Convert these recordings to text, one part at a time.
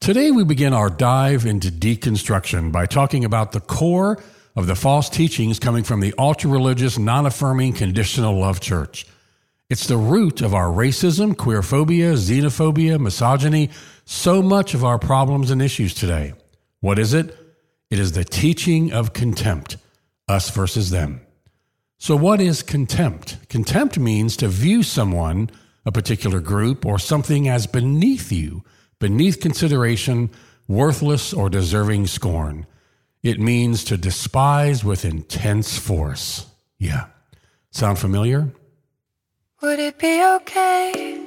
Today we begin our dive into deconstruction by talking about the core of the false teachings coming from the ultra-religious, non-affirming, conditional love church. It's the root of our racism, queerphobia, xenophobia, misogyny, so much of our problems and issues today. What is it? It is the teaching of contempt, us versus them. So what is contempt? Contempt means to view someone, a particular group, or something as beneath you, beneath consideration, worthless or deserving scorn. It means to despise with intense force. Yeah. Sound familiar? Would it be okay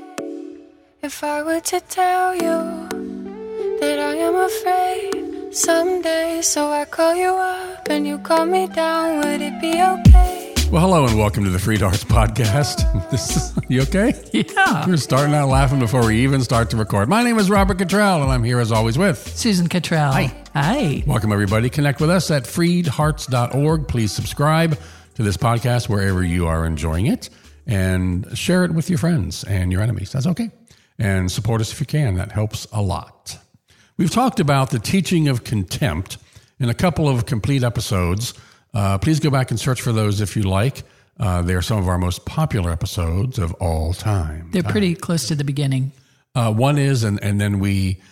if I were to tell you that I am afraid someday? So I call you up and you call me down. Would it be okay? Well, hello and welcome to the Freed Hearts Podcast. You okay? Yeah. We're starting out laughing before we even start to record. My name is Robert Cottrell, and I'm here as always with Susan Cottrell. Hi. Hi. Welcome, everybody. Connect with us at freedhearts.org. Please subscribe to this podcast wherever you are enjoying it, and share it with your friends and your enemies. That's okay. And support us if you can. That helps a lot. We've talked about the teaching of contempt in a couple of complete episodes. Please go back and search for those if you like. They are some of our most popular episodes of all time. They're pretty close to the beginning. One is, and then we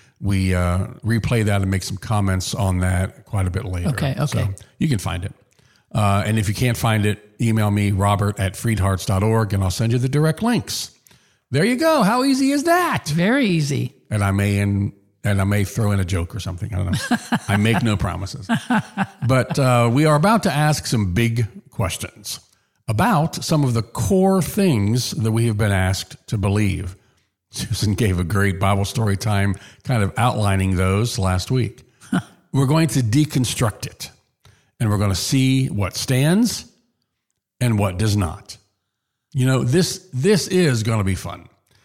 replay that and make some comments on that quite a bit later. Okay. So you can find it. And if you can't find it, email me, robert@freedhearts.org, and I'll send you the direct links. There you go. How easy is that? Very easy. And I may throw in a joke or something. I don't know. I make no promises. But we are about to ask some big questions about some of the core things that we have been asked to believe. Susan gave a great Bible story time kind of outlining those last week. We're going to deconstruct it, and we're going to see what stands and what does not. You know, this is going to be fun.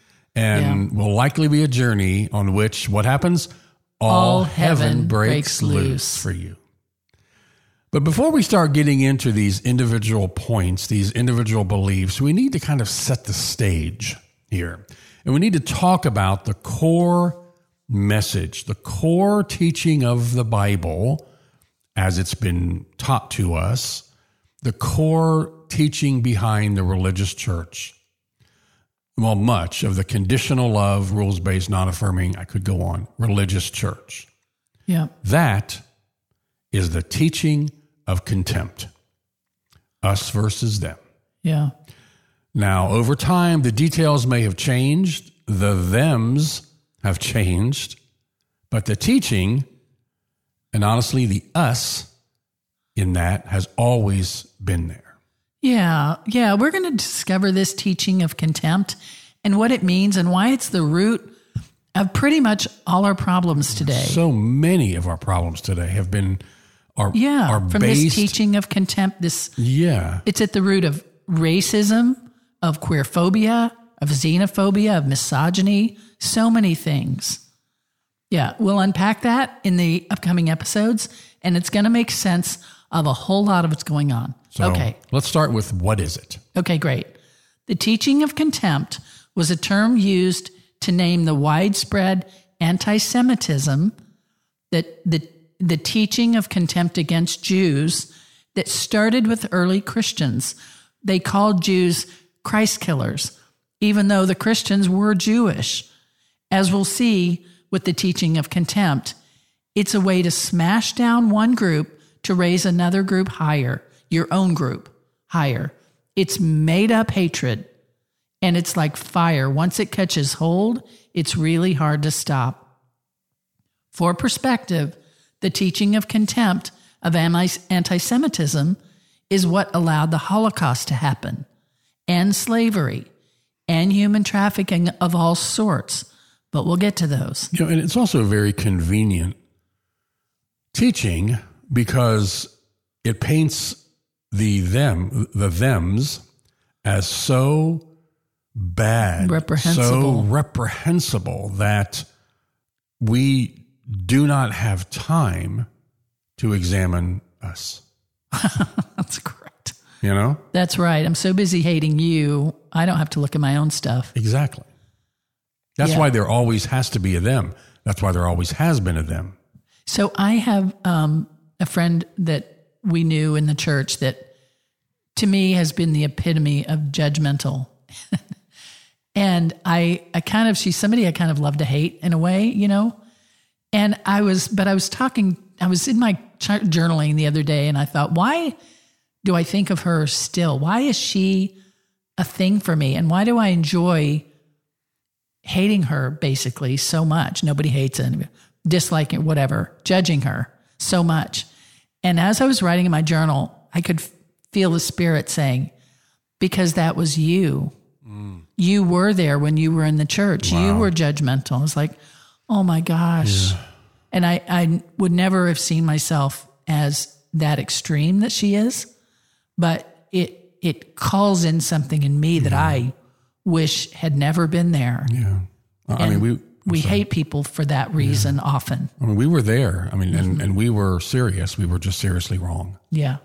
And will likely be a journey on which, what happens? All heaven breaks loose for you. But before we start getting into these individual points, these individual beliefs, we need to kind of set the stage here. And we need to talk about the core message, the core teaching of the Bible as it's been taught to us, the core teaching behind the religious church. Well, much of the conditional love, rules-based, non-affirming, I could go on, religious church. Yeah. That is the teaching of contempt. Us versus them. Yeah. Now, over time, the details may have changed. The thems have changed. But the teaching, and honestly, the us in that has always been there. Yeah. We're going to discover this teaching of contempt and what it means and why it's the root of pretty much all our problems today. So many of our problems today have been are from based, this teaching of contempt. It's at the root of racism, of queerphobia, of xenophobia, of misogyny, so many things. Yeah, we'll unpack that in the upcoming episodes, and it's going to make sense of a whole lot of what's going on. So let's start with what is it? Okay, great. The teaching of contempt was a term used to name the widespread anti-Semitism, that the teaching of contempt against Jews that started with early Christians. They called Jews Christ killers, even though the Christians were Jewish. As we'll see with the teaching of contempt, it's a way to smash down one group to raise another group higher, your own group higher. It's made up hatred, and it's like fire. Once it catches hold, it's really hard to stop. For perspective, the teaching of contempt of anti-Semitism is what allowed the Holocaust to happen, and slavery, and human trafficking of all sorts. But we'll get to those. You know, and it's also a very convenient teaching because it paints the thems as so bad, so reprehensible that we do not have time to examine us. That's correct. You know? That's right. I'm so busy hating you, I don't have to look at my own stuff. Exactly. That's why there always has to be a them. that's why there always has been a them. So I have a friend that we knew in the church that to me has been the epitome of judgmental. And she's somebody I kind of love to hate in a way, you know? And I was in my journaling the other day and I thought, why do I think of her still? Why is she a thing for me? And why do I enjoy hating her basically so much? Nobody hates her, disliking, whatever, judging her so much. And as I was writing in my journal, I could feel the Spirit saying, because that was you. You were there when you were in the church. Wow. You were judgmental. I was like, oh my gosh. Yeah. And I would never have seen myself as that extreme that she is, but it calls in something in me that I wish had never been there. Yeah. I mean, we hate people for that reason often. I mean, we were there. I mean, and we were serious. We were just seriously wrong. Yeah.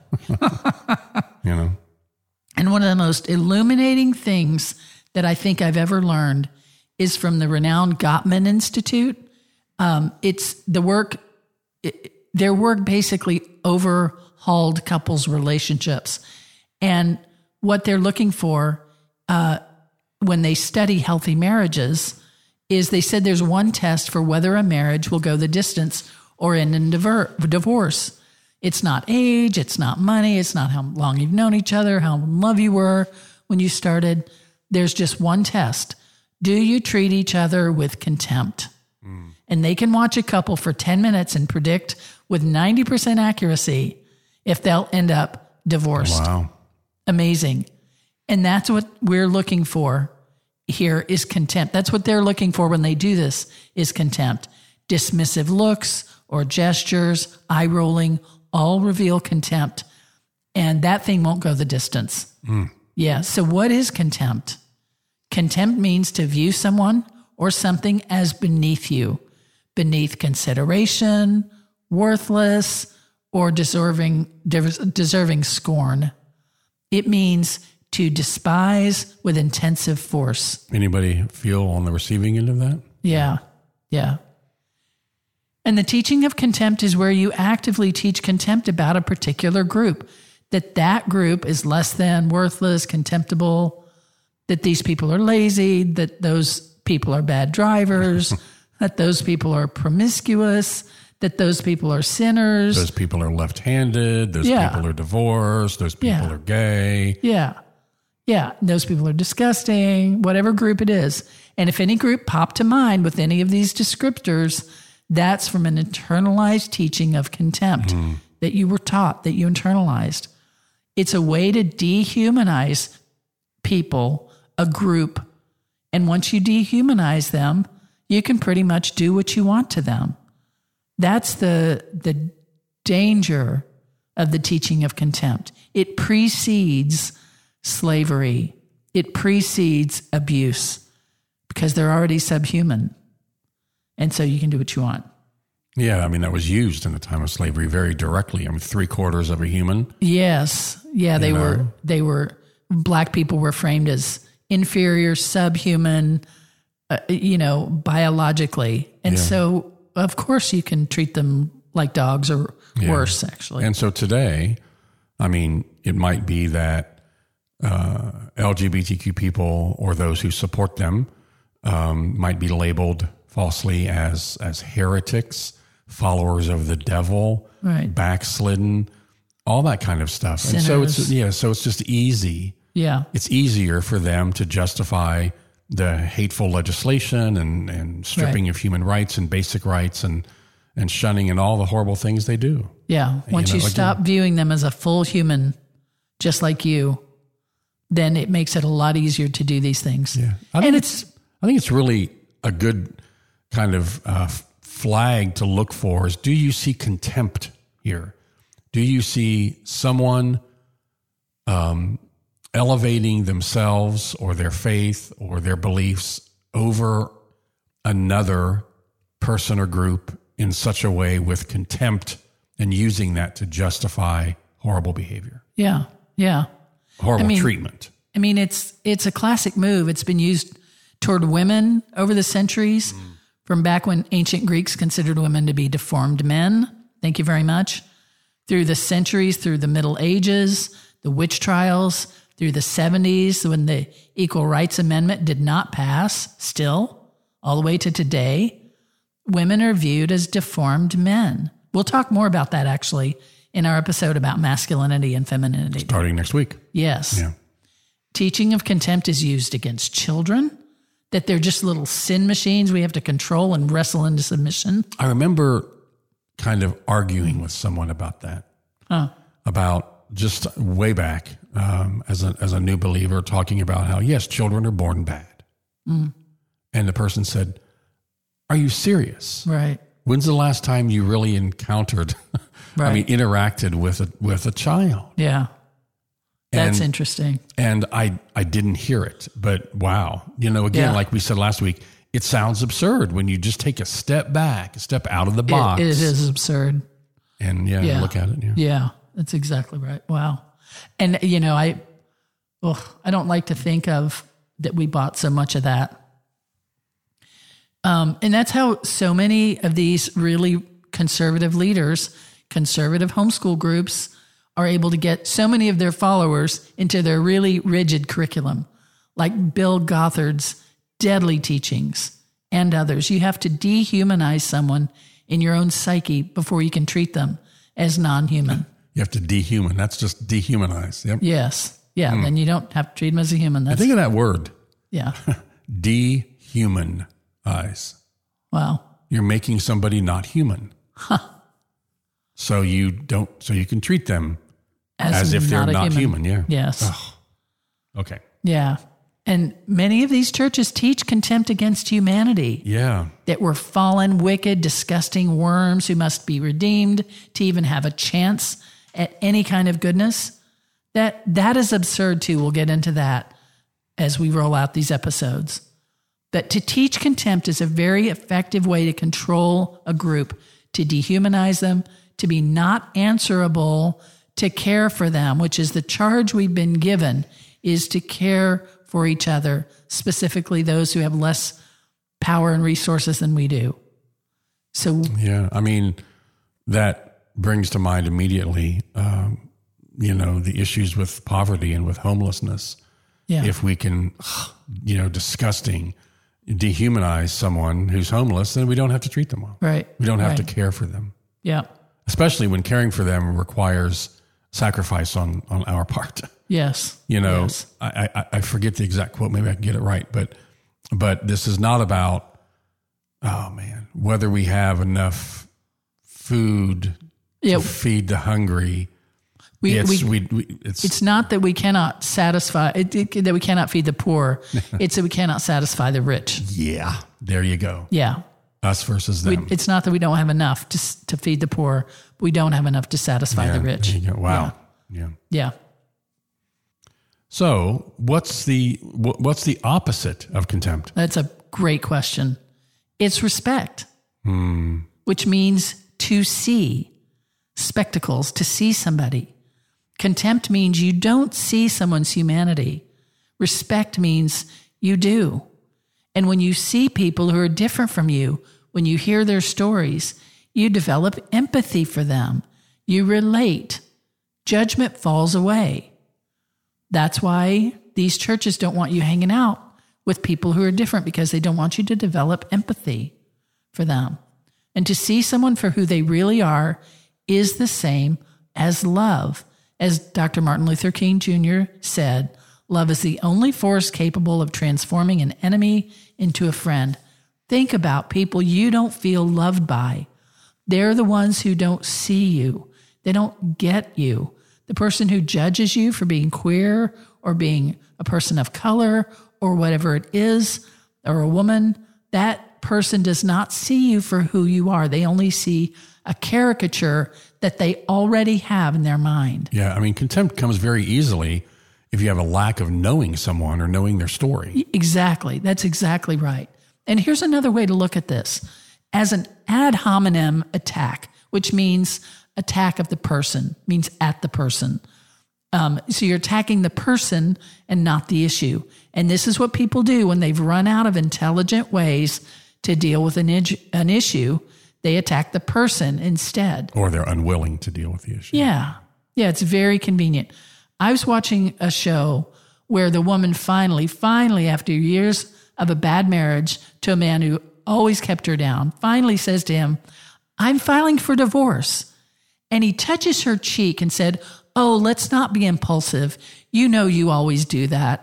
You know? And one of the most illuminating things that I think I've ever learned is from the renowned Gottman Institute. It's the work, their work basically overhauled couples' relationships. And what they're looking for when they study healthy marriages is they said there's one test for whether a marriage will go the distance or end in divorce. It's not age, it's not money, it's not how long you've known each other, how in love you were when you started. There's just one test. Do you treat each other with contempt? And they can watch a couple for 10 minutes and predict with 90% accuracy if they'll end up divorced. Wow. Amazing. And that's what we're looking for here is contempt. That's what they're looking for when they do this is contempt. Dismissive looks or gestures, eye rolling, all reveal contempt. And that thing won't go the distance. Yeah. So what is contempt? Contempt means to view someone or something as beneath you, beneath consideration, worthless, or deserving scorn. It means to despise with intensive force. Anybody feel on the receiving end of that? Yeah. Yeah. And the teaching of contempt is where you actively teach contempt about a particular group, that group is less than, worthless, contemptible, that these people are lazy, that those people are bad drivers, that those people are promiscuous, that those people are sinners. Those people are left-handed. Those people are divorced. Those people are gay. Yeah. Yeah. Those people are disgusting, whatever group it is. And if any group popped to mind with any of these descriptors, that's from an internalized teaching of contempt that you were taught, that you internalized. It's a way to dehumanize people, a group. And once you dehumanize them, you can pretty much do what you want to them. That's the danger of the teaching of contempt. It precedes slavery. It precedes abuse because they're already subhuman. And so you can do what you want. Yeah, I mean, that was used in the time of slavery very directly. I mean, 3/4 of a human. Yes. Yeah, they were, black people were framed as inferior, subhuman, biologically. And so, of course, you can treat them like dogs or worse, actually. And so today, I mean, it might be that LGBTQ people or those who support them might be labeled falsely as heretics, followers of the devil, right, backslidden, all that kind of stuff. Sinners. And so it's just easy. Yeah. It's easier for them to justify the hateful legislation and stripping of human rights and basic rights and shunning and all the horrible things they do. Yeah. Once you stop viewing them as a full human, just like you, then it makes it a lot easier to do these things. Yeah. I think it's really a good kind of flag to look for is, do you see contempt here? Do you see someone elevating themselves or their faith or their beliefs over another person or group in such a way with contempt and using that to justify horrible behavior? Yeah. Yeah. Horrible treatment. I mean, it's a classic move. It's been used toward women over the centuries from back when ancient Greeks considered women to be deformed men. Thank you very much. Through the centuries, through the Middle Ages, the witch trials, through the 70s when the Equal Rights Amendment did not pass, still, all the way to today, women are viewed as deformed men. We'll talk more about that actually in our episode about masculinity and femininity. Starting next week. Yes. Yeah. Teaching of contempt is used against children, that they're just little sin machines we have to control and wrestle into submission. I remember kind of arguing with someone about that, about just way back as a new believer, talking about how, yes, children are born bad. And the person said, are you serious? Right. When's the last time you really encountered, interacted with a child? Yeah. That's And- interesting. And I didn't hear it, but wow. Again, Yeah. like we said last week, it sounds absurd when you just take a step back, a step out of the box. It is absurd. And look at it. Yeah. Yeah, that's exactly right. Wow. And, I don't like to think of that we bought so much of that. And that's how so many of these really conservative leaders, conservative homeschool groups are able to get so many of their followers into their really rigid curriculum, like Bill Gothard's deadly teachings and others. You have to dehumanize someone in your own psyche before you can treat them as non-human. You have to dehuman. That's just dehumanize. Yep. Yes. Yeah. Then you don't have to treat them as a human. That's, Think of that word, yeah. dehumanize. Wow. You're making somebody not human. So you can treat them as if they're a not human. Yeah. Yes. Okay. Yeah. And many of these churches teach contempt against humanity, Yeah. that we're fallen, wicked, disgusting worms who must be redeemed to even have a chance at any kind of goodness. That is absurd too. We'll get into that as we roll out these episodes. But to teach contempt is a very effective way to control a group, to dehumanize them, to be not answerable, to care for them, which is the charge we've been given, is to care for each other, specifically those who have less power and resources than we do. So, Yeah. I mean, that brings to mind immediately, the issues with poverty and with homelessness. yeah, If we can, disgusting, dehumanize someone who's homeless, then we don't have to treat them well. right. We don't have to right. care for them, Yeah. especially when caring for them requires sacrifice on our part. Yes. Yes. I forget the exact quote. Maybe I can get it right, but this is not about, whether we have enough food Yeah. to feed the hungry. It's not that we cannot satisfy that we cannot feed the poor. It's that we cannot satisfy the rich. Yeah, there you go. Yeah. Us versus them. It's not that we don't have enough to feed the poor. But we don't have enough to satisfy the rich. There you go. Wow. Yeah. Yeah. So what's the opposite of contempt? That's a great question. It's respect, which means to see, spectacles, to see somebody. Contempt means you don't see someone's humanity. Respect means you do. And when you see people who are different from you, when you hear their stories, you develop empathy for them. You relate. Judgment falls away. That's why these churches don't want you hanging out with people who are different, because they don't want you to develop empathy for them. And to see someone for who they really are is the same as love. As Dr. Martin Luther King Jr. said, love is the only force capable of transforming an enemy into a friend. Think about people you don't feel loved by. They're the ones who don't see you. They don't get you. The person who judges you for being queer or being a person of color or whatever it is, or a woman, that person does not see you for who you are. They only see a caricature that they already have in their mind. Yeah, I mean, contempt comes very easily if you have a lack of knowing someone or knowing their story. Exactly. That's exactly right. And here's another way to look at this. As an ad hominem attack, which means attack of the person, means at the person. So you're attacking the person and not the issue. And this is what people do when they've run out of intelligent ways to deal with an issue, they attack the person instead. Or they're unwilling to deal with the issue. Yeah. Yeah, it's very convenient. I was watching a show where the woman finally, after years of a bad marriage to a man who always kept her down, finally says to him, "I'm filing for divorce." And he touches her cheek and said, "Oh, let's not be impulsive. You know you always do that."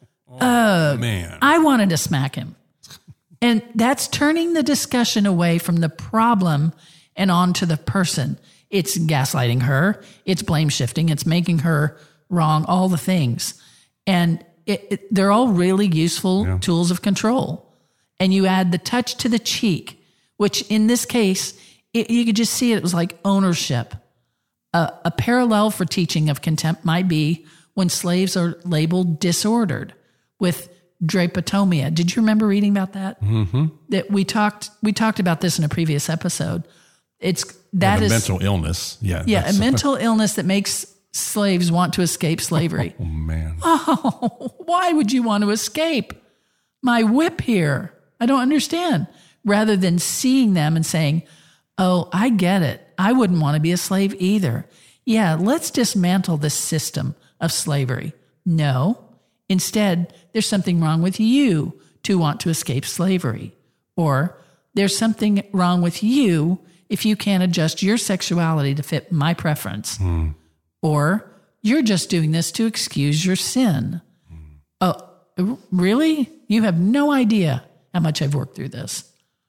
Man. I wanted to smack him. And that's turning the discussion away from the problem and onto the person. It's gaslighting her. It's blame shifting. It's making her wrong, all the things. And they're all really useful tools of control. And you add the touch to the cheek, which in this case, you could just see it was like ownership. A parallel for teaching of contempt might be when slaves are labeled disordered with drapetomia. Did you remember reading about that? Mm-hmm. That we talked about this in a previous episode. It's that is mental illness. Yeah. Yeah, a mental illness that makes slaves want to escape slavery. Oh man. Oh, why would you want to escape? My whip here. I don't understand. Rather than seeing them and saying, "Oh, I get it. I wouldn't want to be a slave either. Yeah, let's dismantle this system of slavery." No. Instead, there's something wrong with you to want to escape slavery. Or there's something wrong with you if you can't adjust your sexuality to fit my preference. Or you're just doing this to excuse your sin. Oh, really? You have no idea how much I've worked through this.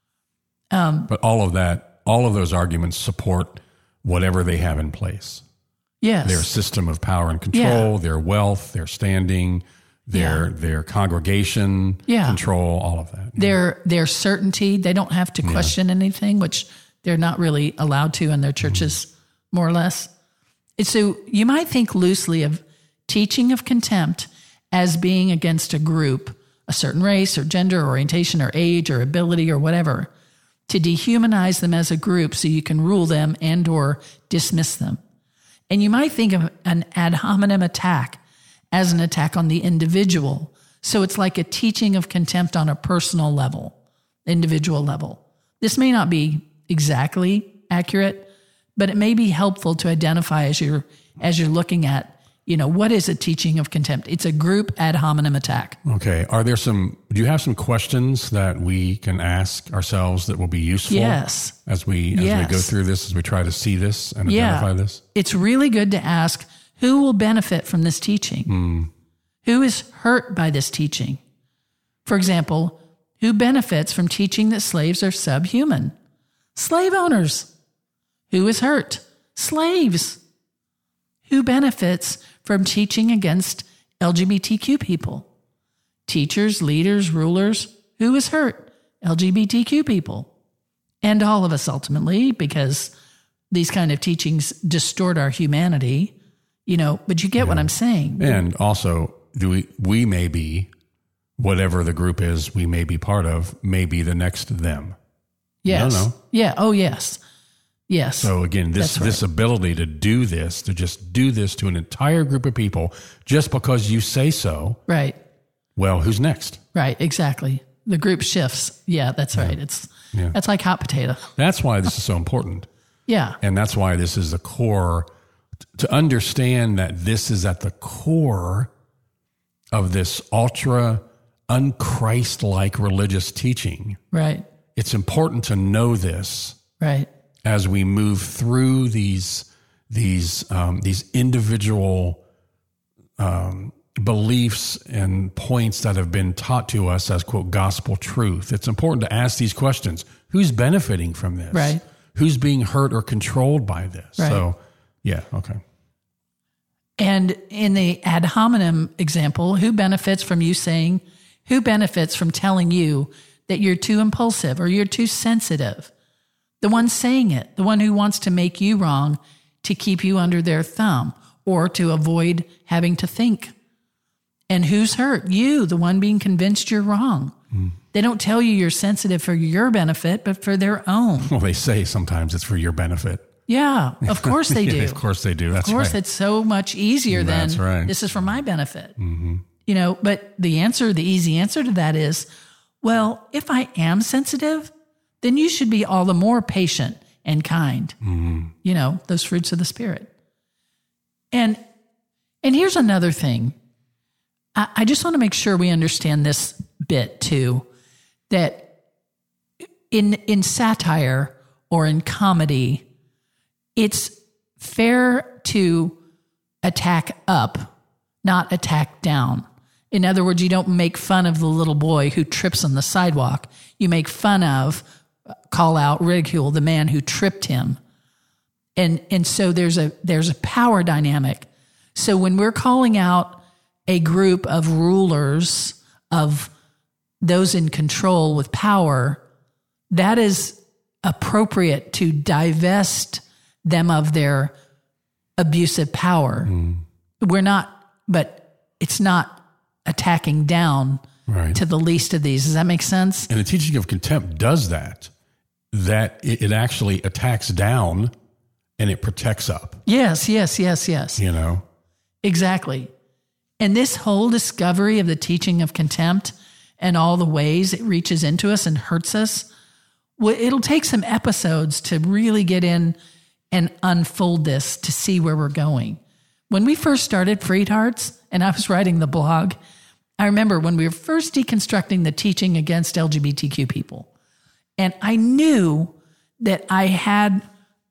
But all of those arguments support whatever they have in place. Yes. Their system of power and control, their wealth, their standing, their congregation, control, all of that. Their certainty. They don't have to question anything, which they're not really allowed to in their churches, more or less. So you might think loosely of teaching of contempt as being against a group, a certain race or gender, orientation or age or ability or whatever, to dehumanize them as a group so you can rule them and or dismiss them. And you might think of an ad hominem attack as an attack on the individual. So it's like a teaching of contempt on a personal level, individual level. This may not be exactly accurate, but it may be helpful to identify as you're looking at, what is a teaching of contempt? It's a group ad hominem attack. Okay. Do you have some questions that we can ask ourselves that will be useful? Yes. As we go through this, as we try to see this and identify this? It's really good to ask, who will benefit from this teaching? Who is hurt by this teaching? For example, who benefits from teaching that slaves are subhuman? Slave owners. Who is hurt? Slaves. Who benefits from teaching against LGBTQ people? Teachers, leaders, rulers. Who is hurt? LGBTQ people. And all of us ultimately, because these kind of teachings distort our humanity, but you get what I'm saying. And also, we may be, whatever the group is we may be part of, may be the next them. Yes. No. Yeah. Oh, yes. Yes. So again, this ability to do this, to just do this to an entire group of people just because you say so. Right. Well, who's next? Right. Exactly. The group shifts. Yeah, that's right. That's like hot potato. That's why this is so important. Yeah. And that's why this is the core, to understand that this is at the core of this ultra un-Christ-like religious teaching. Right. It's important to know this. Right. As we move through these individual beliefs and points that have been taught to us as, quote, gospel truth. It's important to ask these questions. Who's benefiting from this? Right. Who's being hurt or controlled by this? Right. So, yeah, okay. And in the ad hominem example, who benefits from telling you that you're too impulsive or you're too sensitive? The one saying it, the one who wants to make you wrong to keep you under their thumb or to avoid having to think. And who's hurt? You, the one being convinced you're wrong. They don't tell you you're sensitive for your benefit, but for their own. Well, they say sometimes it's for your benefit. Yeah, of course they do. Of course they do. That's right. Of course, it's so much easier That's than right. This is for my benefit. Mm-hmm. But the easy answer to that is, Well, if I am sensitive, then you should be all the more patient and kind. You know, those fruits of the Spirit. And here's another thing. I just want to make sure we understand this bit too, that in satire or in comedy, it's fair to attack up, not attack down. In other words, you don't make fun of the little boy who trips on the sidewalk. You make fun of, call out, ridicule the man who tripped him. And so there's a power dynamic. So when we're calling out a group of rulers, of those in control with power, that is appropriate to divest them of their abusive power. But it's not attacking down to the least of these. Does that make sense? And the teaching of contempt does that it actually attacks down and it protects up. Yes. You know? Exactly. And this whole discovery of the teaching of contempt and all the ways it reaches into us and hurts us, it'll take some episodes to really get in and unfold this to see where we're going. When we first started Freed Hearts, and I was writing the blog, I remember when we were first deconstructing the teaching against LGBTQ people. And I knew that I had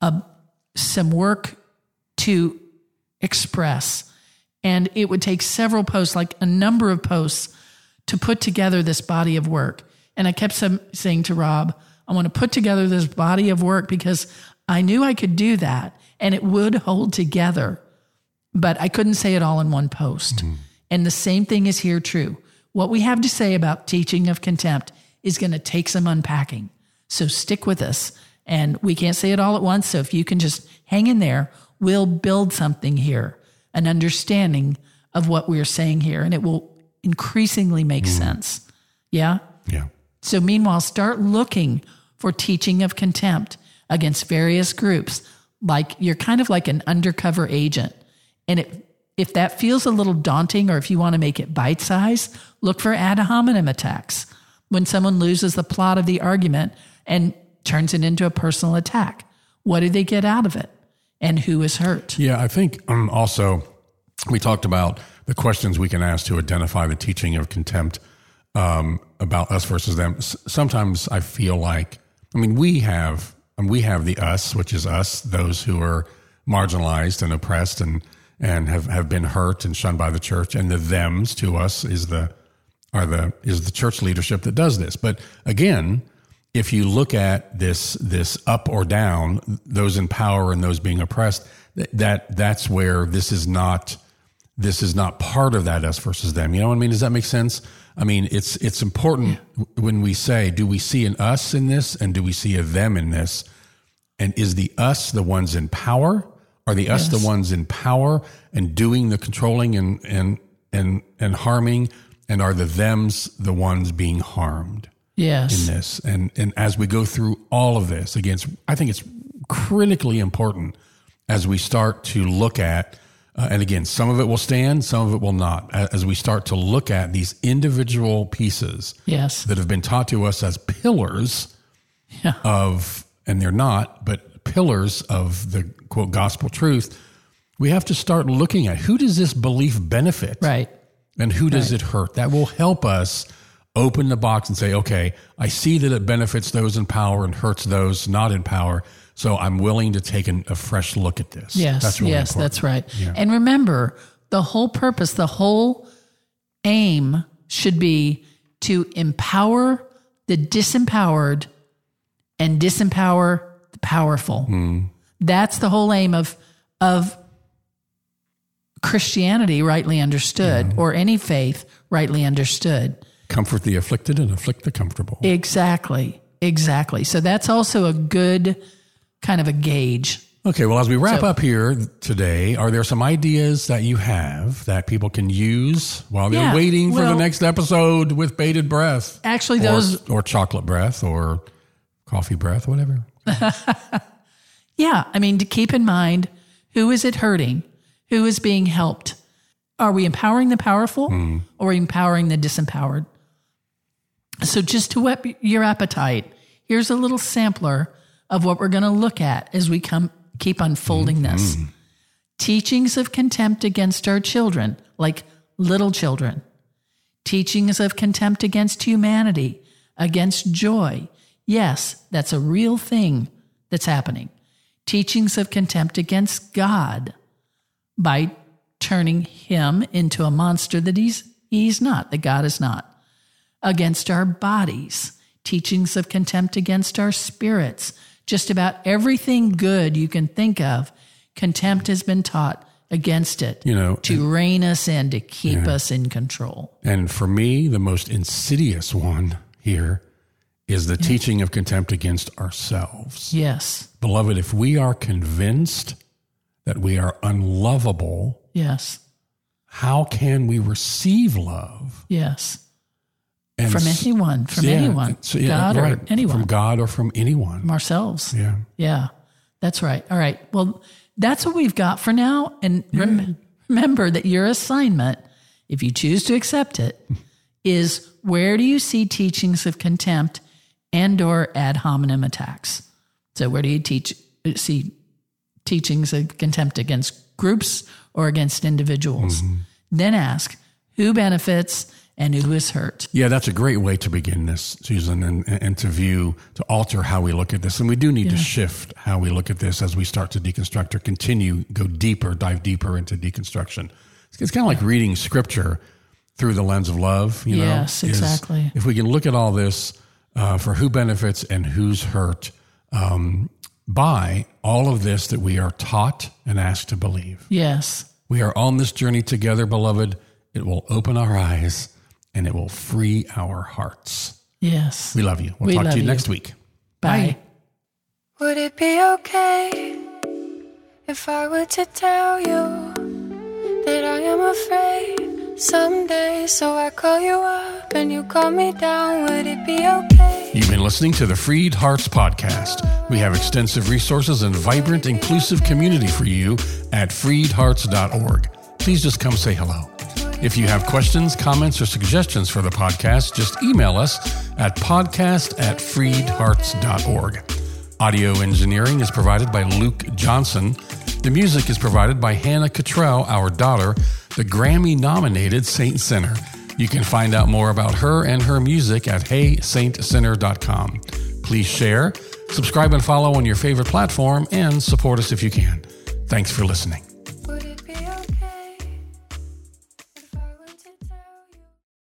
some work to express. And it would take several posts, like a number of posts, to put together this body of work. And I kept saying to Rob, I want to put together this body of work because I knew I could do that and it would hold together. But I couldn't say it all in one post. And the same thing is here true. What we have to say about teaching of contempt is going to take some unpacking. So stick with us. And we can't say it all at once. So if you can just hang in there, we'll build something here, an understanding of what we're saying here. And it will increasingly make sense. Yeah? Yeah. So meanwhile, start looking for teaching of contempt against various groups. Like you're kind of like an undercover agent. And if that feels a little daunting, or if you want to make it bite-sized, look for ad hominem attacks. When someone loses the plot of the argument and turns it into a personal attack, what do they get out of it? And who is hurt? Yeah, I think also we talked about the questions we can ask to identify the teaching of contempt about us versus them. Sometimes I feel like, we have the us, which is us, those who are marginalized and oppressed and have been hurt and shunned by the church, and the thems to us is the church leadership that does this. But again, if you look at this up or down, those in power and those being oppressed, that's where this is not part of that us versus them. You know what I mean? Does that make sense? It's important when we say, do we see an us in this and do we see a them in this? And is the us the ones in power? Are the us the ones in power and doing the controlling and harming? And are the thems the ones being harmed? Yes. In this. And as we go through all of this, again, I think it's critically important as we start to look at, and again, some of it will stand, some of it will not, as we start to look at these individual pieces that have been taught to us as pillars of, and they're not, but pillars of the, quote, gospel truth. We have to start looking at, who does this belief benefit? Right. And who does it hurt? That will help us open the box and say, okay, I see that it benefits those in power and hurts those not in power. So I'm willing to take a fresh look at this. Yes, that's really important. That's right. Yeah. And remember, the whole purpose, the whole aim should be to empower the disempowered and disempower the powerful. That's the whole aim of Christianity, rightly understood, or any faith, rightly understood. Comfort the afflicted and afflict the comfortable. Exactly. So that's also a good kind of a gauge. Okay, well, as we wrap up here today, are there some ideas that you have that people can use while they're waiting for the next episode with bated breath? Actually, or chocolate breath or coffee breath, whatever. To keep in mind, who is it hurting? Who is being helped? Are we empowering the powerful or empowering the disempowered? So just to whet your appetite, here's a little sampler of what we're going to look at as we keep unfolding this. Teachings of contempt against our children, like little children. Teachings of contempt against humanity, against joy. Yes, that's a real thing that's happening. Teachings of contempt against God by turning him into a monster that he's not, that God is not. Against our bodies. Teachings of contempt against our spirits. Just about everything good you can think of, contempt has been taught against it, to rein us in, to keep us in control. And for me, the most insidious one here is the teaching of contempt against ourselves. Yes. Beloved, if we are convinced that we are unlovable, yes, how can we receive love? Yes. And from anyone, God or anyone. From God or from anyone. From ourselves. Yeah. Yeah, that's right. All right. Well, that's what we've got for now. And remember that your assignment, if you choose to accept it, is where do you see teachings of contempt and or ad hominem attacks? So where do you see teachings of contempt against groups or against individuals? Then ask, who benefits and who is hurt? Yeah, that's a great way to begin this, Susan, and to alter how we look at this. And we do need to shift how we look at this as we start to deconstruct or dive deeper into deconstruction. It's kind of like reading scripture through the lens of love. Yes, exactly. If we can look at all this for who benefits and who's hurt by all of this that we are taught and asked to believe. Yes. We are on this journey together, beloved. It will open our eyes and it will free our hearts. Yes. We love you. We'll talk to you next week. Bye. Would it be okay if I were to tell you that I am afraid someday? So I call you up and you call me down. Would it be okay? You've been listening to the Freed Hearts Podcast. We have extensive resources and vibrant, inclusive community for you at freedhearts.org. Please just come say hello. If you have questions, comments, or suggestions for the podcast, just email us at podcast@freedhearts.org. Audio engineering is provided by Luke Johnson. The music is provided by Hannah Cottrell, our daughter, the Grammy-nominated Saint Sinner. You can find out more about her and her music at heysaintsinner.com. Please share, subscribe, and follow on your favorite platform, and support us if you can. Thanks for listening.